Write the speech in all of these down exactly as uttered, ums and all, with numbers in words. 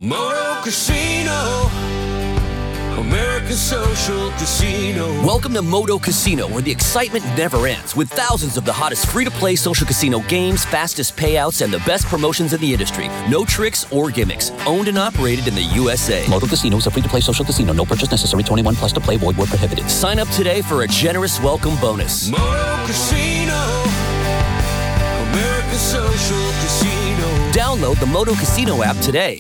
Moto Casino, American Social Casino. Welcome to Moto Casino, where the excitement never ends, with thousands of the hottest free-to-play social casino games, fastest payouts, and the best promotions in the industry. No tricks or gimmicks. Owned and operated in the U S A. Moto Casino is a free-to-play social casino. No purchase necessary. twenty-one plus to play. Void where prohibited. Sign up today for a generous welcome bonus. Moto Casino, American Social Casino. Download the Moto Casino app today.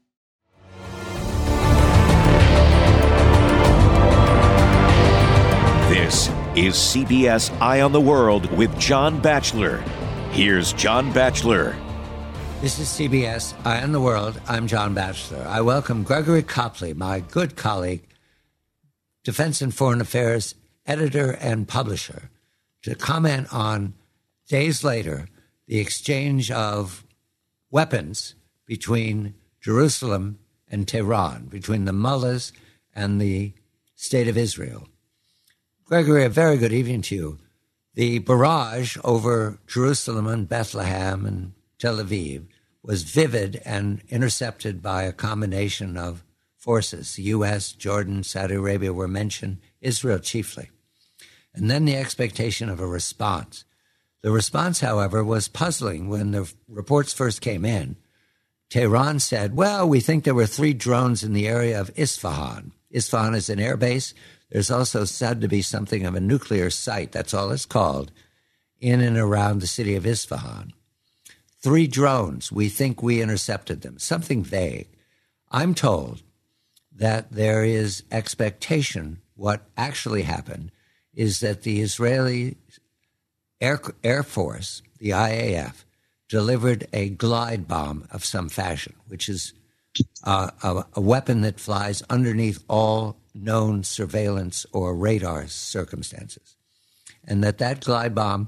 This is C B S Eye on the World with John Batchelor. Here's John Batchelor. This is C B S Eye on the World. I'm John Batchelor. I welcome Gregory Copley, my good colleague, Defense and Foreign Affairs editor and publisher, to comment on, days later, the exchange of weapons between Jerusalem and Tehran, between the mullahs and the State of Israel. Gregory, a very good evening to you. The barrage over Jerusalem and Bethlehem and Tel Aviv was vivid and intercepted by a combination of forces. The U S, Jordan, Saudi Arabia were mentioned, Israel chiefly. And then the expectation of a response. The response, however, was puzzling. When the reports first came in, Tehran said, well, we think there were three drones in the area of Isfahan. Isfahan is an air base. There's also said to be something of a nuclear site, that's all it's called, in and around the city of Isfahan. Three drones, we think we intercepted them, something vague. I'm told that there is expectation. What actually happened is that the Israeli Air, Air Force, the I A F, delivered a glide bomb of some fashion, which is uh, a, a weapon that flies underneath all known surveillance or radar circumstances, and that that glide bomb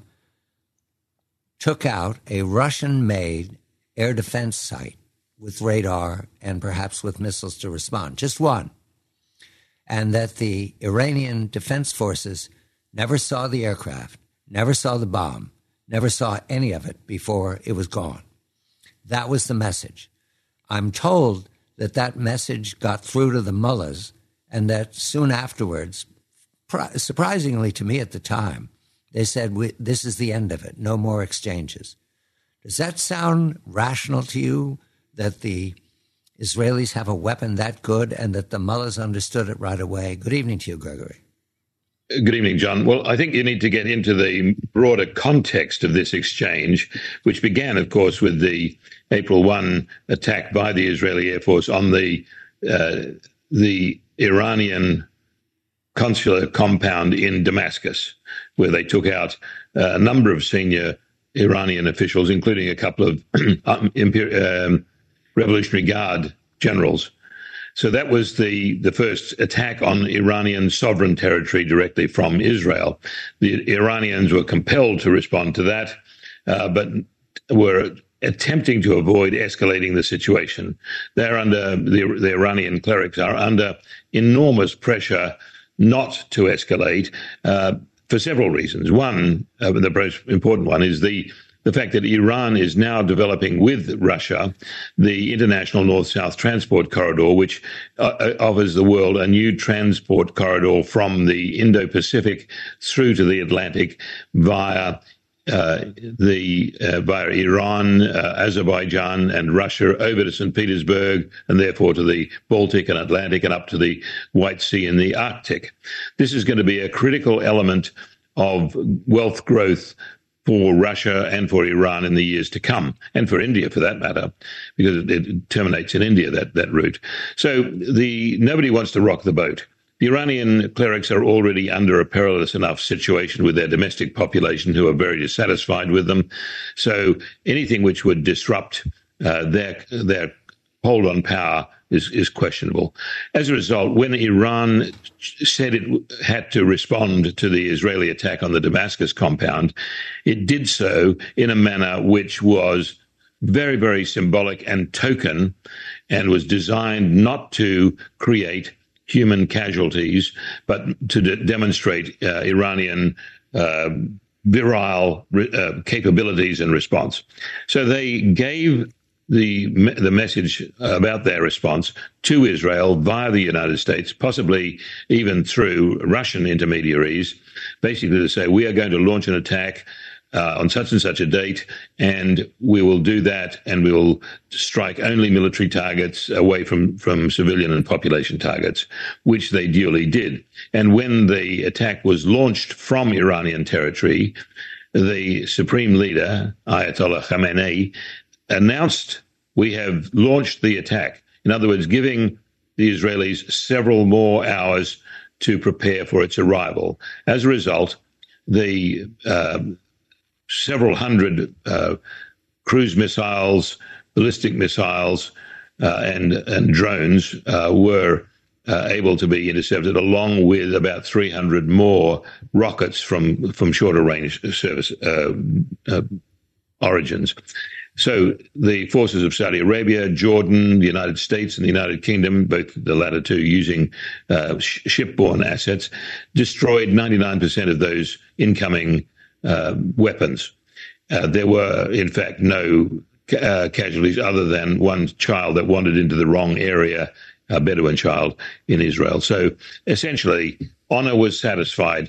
took out a Russian-made air defense site with radar and perhaps with missiles to respond, just one, and that the Iranian defense forces never saw the aircraft, never saw the bomb, never saw any of it before it was gone. That was the message. I'm told that that message got through to the mullahs, and that soon afterwards, surprisingly to me at the time, they said, we, this is the end of it, no more exchanges. Does that sound rational to you, that the Israelis have a weapon that good and that the mullahs understood it right away? Good evening to you, Gregory. Good evening, John. Well, I think you need to get into the broader context of this exchange, which began, of course, with the April first attack by the Israeli Air Force on the uh, the Iranian consular compound in Damascus, where they took out uh, a number of senior Iranian officials, including a couple of um, Imper- um, Revolutionary Guard generals. So that was the, the first attack on Iranian sovereign territory directly from Israel. The Iranians were compelled to respond to that, uh, but were attempting to avoid escalating the situation. They're under, the, the Iranian clerics are under enormous pressure not to escalate uh, for several reasons. One, uh, the most important one, is the the fact that Iran is now developing with Russia the international north-south transport corridor, which uh, offers the world a new transport corridor from the Indo-Pacific through to the Atlantic via uh, the uh, via Iran, uh, Azerbaijan, and Russia over to Saint Petersburg, and therefore to the Baltic and Atlantic and up to the White Sea and the Arctic. This is going to be a critical element of wealth growth for Russia and for Iran in the years to come, and for India for that matter, because it, it terminates in India, that, that route. So the nobody wants to rock the boat. The Iranian clerics are already under a perilous enough situation with their domestic population who are very dissatisfied with them. So anything which would disrupt uh, their their hold on power is, is questionable. As a result, when Iran said it had to respond to the Israeli attack on the Damascus compound, it did so in a manner which was very, very symbolic and token, and was designed not to create human casualties, but to de- demonstrate uh, Iranian uh, virile uh, capabilities and response. So they gave the the message about their response to Israel via the United States, possibly even through Russian intermediaries, basically to say, we are going to launch an attack uh, on such and such a date, and we will do that, and we will strike only military targets away from, from civilian and population targets, which they duly did. And when the attack was launched from Iranian territory, the supreme leader, Ayatollah Khamenei, announced, we have launched the attack. In other words, giving the Israelis several more hours to prepare for its arrival. As a result, the uh, several hundred uh, cruise missiles, ballistic missiles, uh, and, and drones uh, were uh, able to be intercepted, along with about three hundred more rockets from, from shorter range service uh, uh, origins. So the forces of Saudi Arabia, Jordan, the United States, and the United Kingdom, both the latter two using uh, sh- shipborne assets, destroyed ninety-nine percent of those incoming uh, weapons. Uh, there were, in fact, no uh, casualties other than one child that wandered into the wrong area, a Bedouin child in Israel. So essentially, honor was satisfied.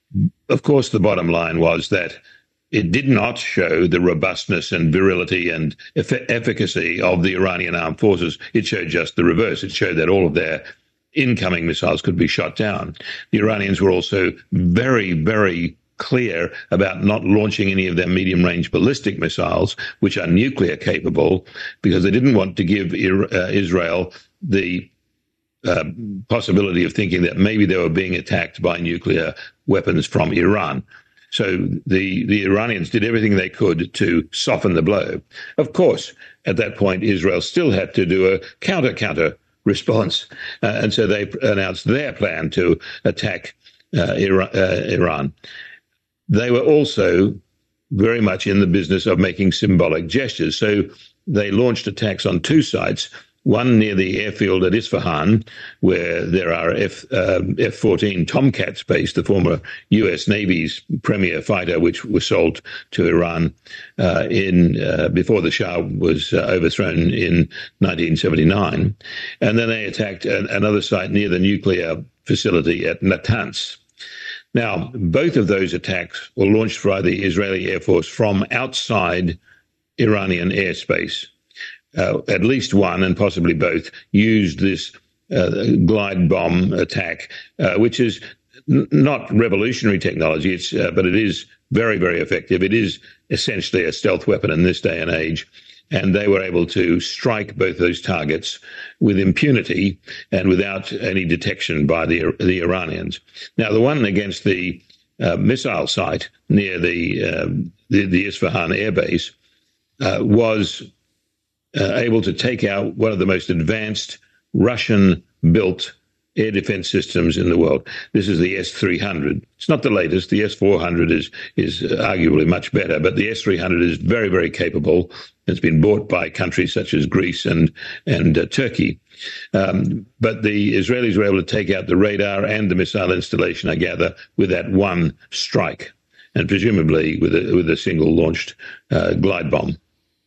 Of course, the bottom line was that it did not show the robustness and virility and eff- efficacy of the Iranian armed forces. It showed just the reverse. It showed that all of their incoming missiles could be shot down. The Iranians were also very, very clear about not launching any of their medium-range ballistic missiles, which are nuclear capable, because they didn't want to give Ir- uh, Israel the uh, possibility of thinking that maybe they were being attacked by nuclear weapons from Iran. So the, the Iranians did everything they could to soften the blow. Of course, at that point, Israel still had to do a counter-counter response. Uh, and so they announced their plan to attack uh, Iran, uh, Iran. They were also very much in the business of making symbolic gestures. So they launched attacks on two sites, one near the airfield at Isfahan, where there are F, um, F fourteen Tomcats based, the former U S Navy's premier fighter, which was sold to Iran uh, in uh, before the Shah was uh, overthrown in nineteen seventy-nine. And then they attacked an, another site near the nuclear facility at Natanz. Now, both of those attacks were launched by the Israeli Air Force from outside Iranian airspace. Uh, at least one, and possibly both, used this uh, glide bomb attack, uh, which is n- not revolutionary technology, it's, uh, but it is very, very effective. It is essentially a stealth weapon in this day and age. And they were able to strike both those targets with impunity and without any detection by the the Iranians. Now, the one against the uh, missile site near the, uh, the, the Isfahan airbase uh, was Uh, able to take out one of the most advanced Russian-built air defense systems in the world. This is the S three hundred. It's not the latest. The S four hundred is is arguably much better, but the S three hundred is very, very capable. It's been bought by countries such as Greece and and uh, Turkey. Um, but the Israelis were able to take out the radar and the missile installation, I gather, with that one strike, and presumably with a, with a single launched uh, glide bomb.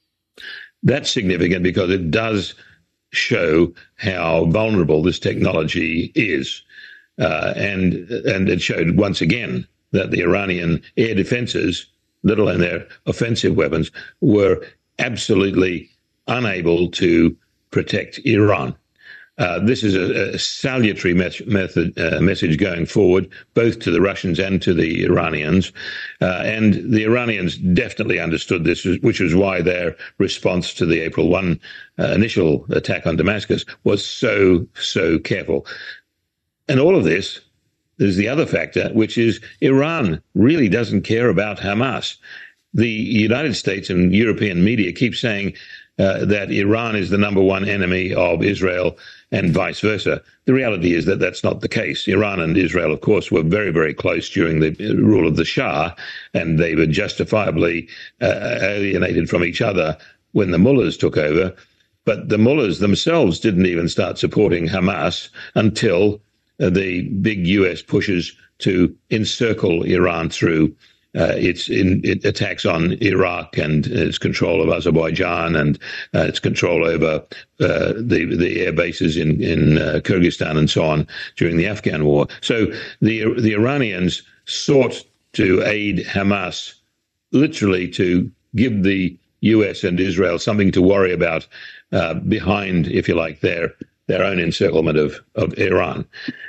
That's significant because it does show how vulnerable this technology is. Uh, and and it showed once again that the Iranian air defenses, let alone their offensive weapons, were absolutely unable to protect Iran. Uh, this is a, a salutary me- method, uh, message going forward, both to the Russians and to the Iranians. Uh, and the Iranians definitely understood this, which was why their response to the April first uh, initial attack on Damascus was so, so careful. And all of this, there's the other factor, which is Iran really doesn't care about Hamas. The United States and European media keep saying uh, that Iran is the number one enemy of Israel and vice versa. The reality is that that's not the case. Iran and Israel, of course, were very, very close during the rule of the Shah, and they were justifiably uh, alienated from each other when the mullahs took over. But the mullahs themselves didn't even start supporting Hamas until uh, the big U S pushes to encircle Iran through uh, its in, it attacks on Iraq and its control of Azerbaijan and uh, its control over uh, the the air bases in in uh, Kyrgyzstan and so on during the Afghan war. So the the Iranians sought to aid Hamas, literally to give the U S and Israel something to worry about uh, behind, if you like, their their own encirclement of of Iran.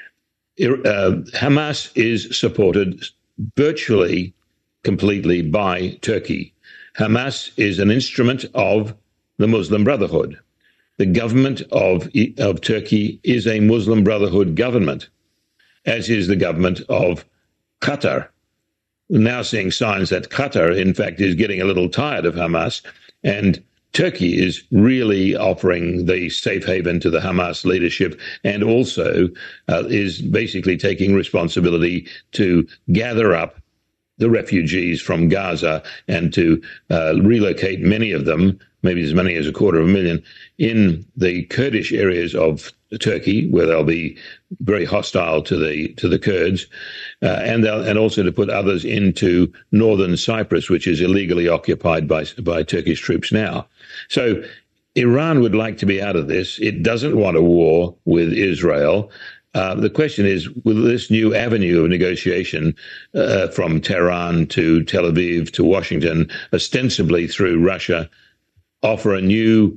Uh, Hamas is supported virtually completely by Turkey. Hamas is an instrument of the Muslim Brotherhood. The government of, of Turkey is a Muslim Brotherhood government, as is the government of Qatar. We're now seeing signs that Qatar, in fact, is getting a little tired of Hamas, and Turkey is really offering the safe haven to the Hamas leadership and also uh, is basically taking responsibility to gather up the refugees from Gaza and to uh, relocate many of them, maybe as many as a quarter of a million, in the Kurdish areas of Turkey, where they'll be very hostile to the to the Kurds, uh, and and also to put others into northern Cyprus, which is illegally occupied by by Turkish troops now. So Iran would like to be out of this. It doesn't want a war with Israel. Uh, the question is, will this new avenue of negotiation uh, from Tehran to Tel Aviv to Washington, ostensibly through Russia, offer a new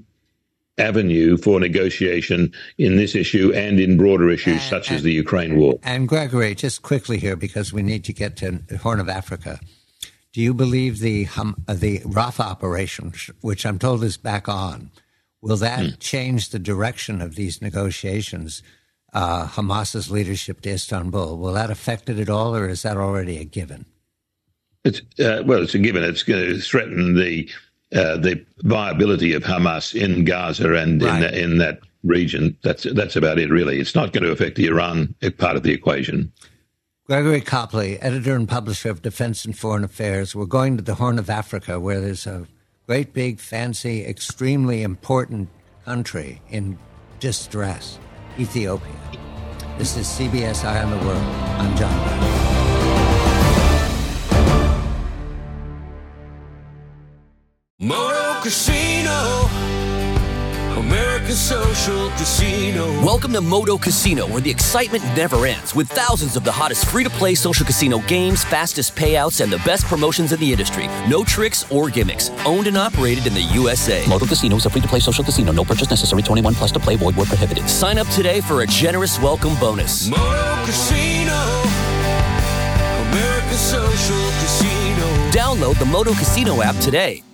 avenue for negotiation in this issue and in broader issues and, such and, as the Ukraine war? And Gregory, just quickly here, because we need to get to the Horn of Africa. Do you believe the um, the Rafah operation, which I'm told is back on, will that hmm. change the direction of these negotiations, uh, Hamas's leadership to Istanbul? Will that affect it at all, or is that already a given? It's uh, well, it's a given. It's going to threaten the uh, the viability of Hamas in Gaza and right. in the, in that region. That's that's about it, really. It's not going to affect the Iran part of the equation. Gregory Copley, editor and publisher of Defense and Foreign Affairs. We're going to the Horn of Africa, where there's a great, big, fancy, extremely important country in distress, Ethiopia. This is C B S Eye on the World. I'm John Brown. Moto Casino, American Social Casino. Welcome to Moto Casino, where the excitement never ends, with thousands of the hottest free-to-play social casino games, fastest payouts, and the best promotions in the industry. No tricks or gimmicks. Owned and operated in the U S A. Moto Casino is a free-to-play social casino. No purchase necessary. twenty-one plus to play. Void where prohibited. Sign up today for a generous welcome bonus. Moto Casino, American Social Casino. Download the Moto Casino app today.